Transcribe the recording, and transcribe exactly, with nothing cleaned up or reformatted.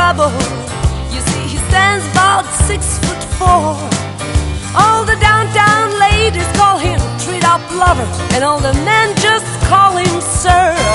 trouble. You see, he stands about six foot four. All the downtown ladies call him treat-up lover, and all the men just call him sir.